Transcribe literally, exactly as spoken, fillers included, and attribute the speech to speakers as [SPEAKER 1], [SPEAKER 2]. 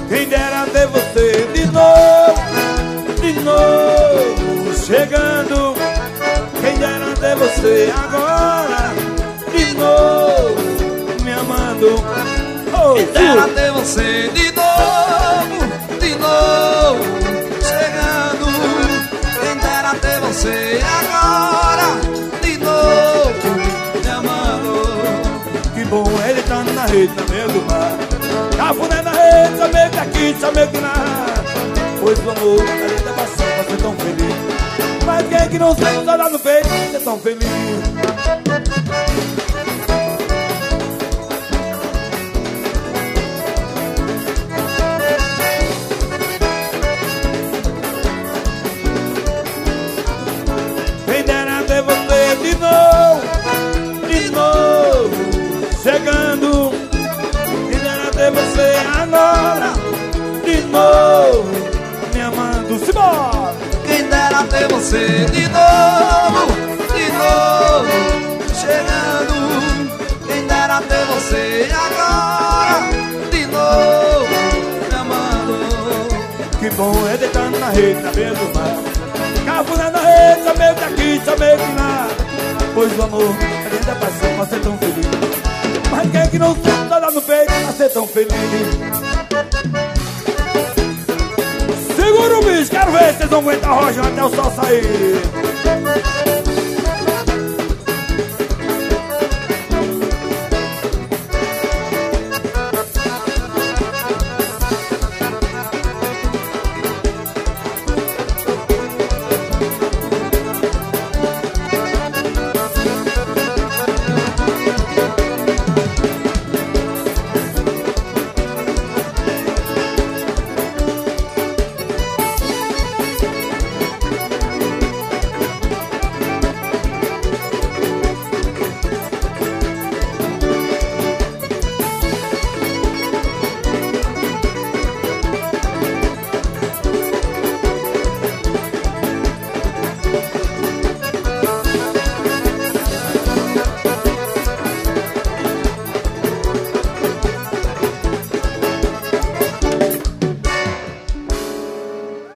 [SPEAKER 1] Quem dera ter você de novo, de novo chegando. Quem dera ter você agora, de novo me amando. Oh,
[SPEAKER 2] quem dera ter você de novo, de novo chegando. Quem dera ter você agora, de novo me amando.
[SPEAKER 1] Que bom ele tá na rede, no meio do mar. Cafuné na rede, só meio que aqui, só meio que lá. Pois o amor, a gente é passando pra ser tão feliz. Mas quem é que não sente saudade no peito ser tão feliz? Quem dera ter você de novo, de novo chegando. Quem dera ter você agora, de novo me amando. Simbora!
[SPEAKER 2] Quem dera ter você de novo, de novo chegando. Quem dera ter você agora, de novo me amando.
[SPEAKER 1] Que bom é deitar na rede, na beira do mar. Cafuné na rede, só meio que aqui, só meio que lá. Pois o amor, a gente é paixão pra ser tão feliz. Mas quem é que não sente saudade no peito pra ser tão feliz? Segura o bicho, quero ver se vocês vão aguentar rojão até o sol sair.